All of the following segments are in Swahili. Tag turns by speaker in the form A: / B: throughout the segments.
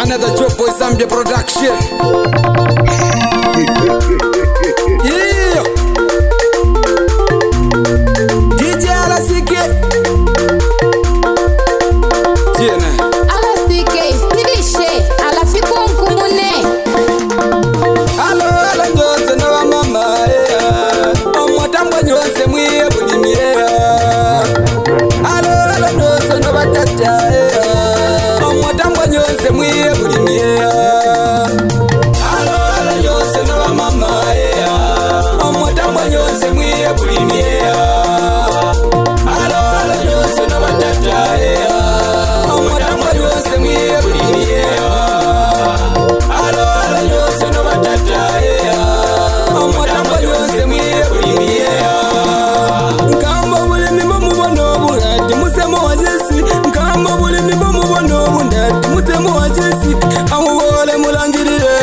A: another Joe Boy Zambia production. Yeah. DJ Alasike. Tiene.
B: Alasike, stilishe, alafiko nkumune.
A: Alo nyose na wa mama yeah. Omwatambwa nyose mwiye bulimi yeah. Alo nyose na batata yeah. Omwatambwa nyose mwiye bulimi yeah. Alo nyose na wa mama yeah. Omwatambwa nyose mwiye bulimi yeah. Alo nyose na batata yeah. Omwatambwa nyose mwiye bulimi yeah. Alo nyose na batata yeah. Omwatambwa nyose mwiye bulimi yeah. Nkamba bulimi mumubona obulati musemo wa Jesi. Nkamba bulimi mumubona obulati musemo wa Jesi. Amubole mulangirire,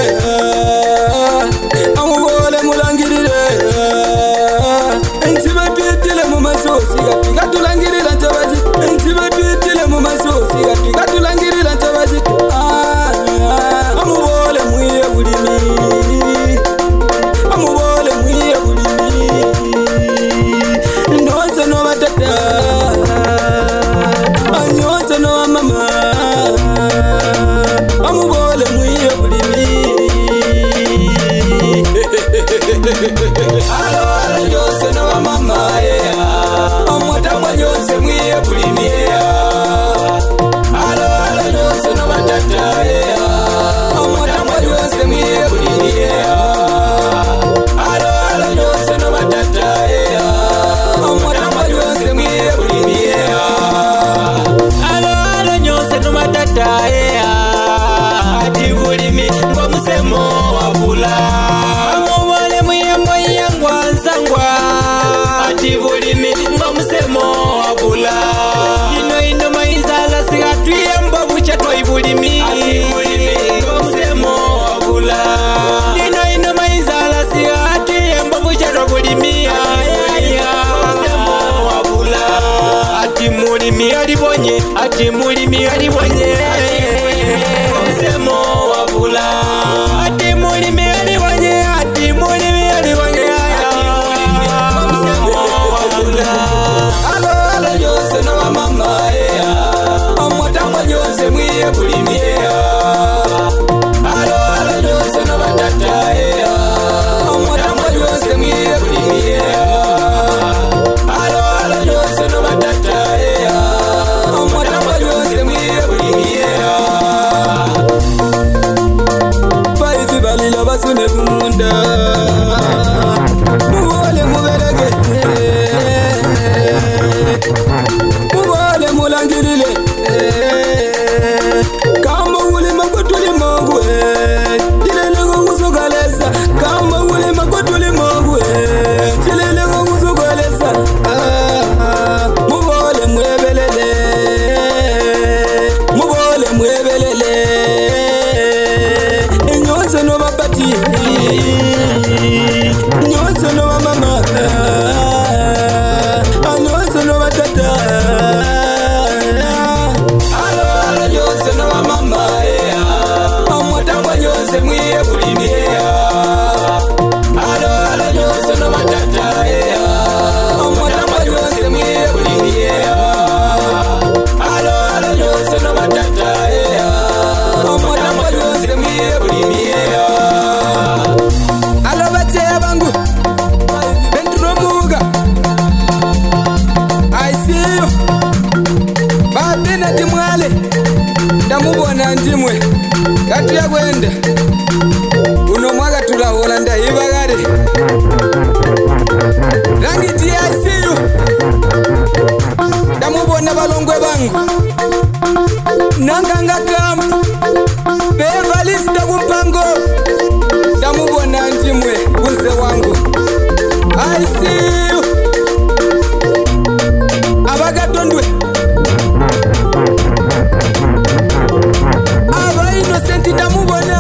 A: amubole mulangirire. Ntiba twitile mu masosi gatulangirira ntabazi. Ntiba twitile mu masosi gatulangirira ntabazi. Amubole mwiye bulimi, amubole mwiye bulimi. Ndose no batata, anyose no mama. Amubole mwiye bulimi. Alo nyose no mama yeah. Omwatambwa nyose mwiye bulimi yeah. Alo nyose no batata yeah. Omwatambwa nyose mwiye bulimi yeah. Alo nyose no batata yeah. Omwatambwa nyose mwiye bulimi yeah.
C: Alo nyose no batata yeah. Ati bulimi ngo musemo wabula. Amubole muyembo yangwa nsangwa. Ati bulimi ngo musemo wabula. Ino maizala sigatuyembo buche twa ibulimi. Ati bulimi ngo musemo wabula. Ino maizala sigatuyembo buche twa bulimi. Musemo wabula. Ati mulimi alibonye, ati mulimi alibonye. Musemo wabula. Ati mulimi alibonye, ati mulimi alibonye. Musemo wabula.
A: Alo nyose no mama yeah. Omwatambwa nyose mwiye bulimi yeah. Alo nyose no batata yeah. Omwatambwa nyose mwiye bulimi yeah. Alo nyose no batata yeah. Omwatambwa nyose mwiye bulimi yeah. Baizi balila basune kumunda. Mubole mubelege, mubole mulangirile. Kamba ulima kutuli mongwe, tilele nguzugaleza. Kamba ulima kutuli mongwe, tilele nguzugaleza. Mubole mwebelele, mubole mwebelele. Nyonse no bapati, nyonse no mama, nyonse no batata. Alo nyonse no mama yeah. Omwatambwa nyonse mwiye bulimi yeah. Alo nyonse no batata yeah. Omwatambwa nyonse mwiye bulimi yeah. Alo nyonse no batata yeah. Omwatambwa nyonse mwiye bulimi yeah. Alo bache bangu Bentro muga I see you Babina timwale Ndamubona ndimwe Katu ya kwende Uno mwaga tulahola ndahibagare Rangi ji I see you Ndamubona balongwe bangu Nanganga kampu Bevalista kumpango Ndamubona ndimwe Uze wangu I see you Abagatondwe Aba innocent ndamubona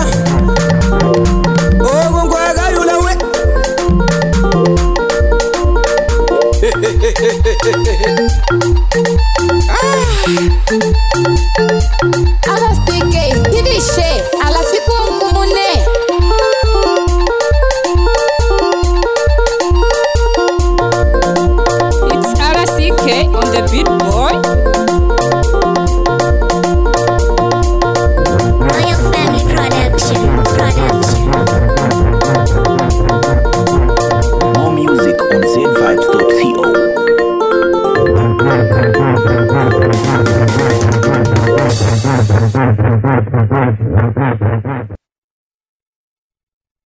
A: Ogo ngwagayula we Ah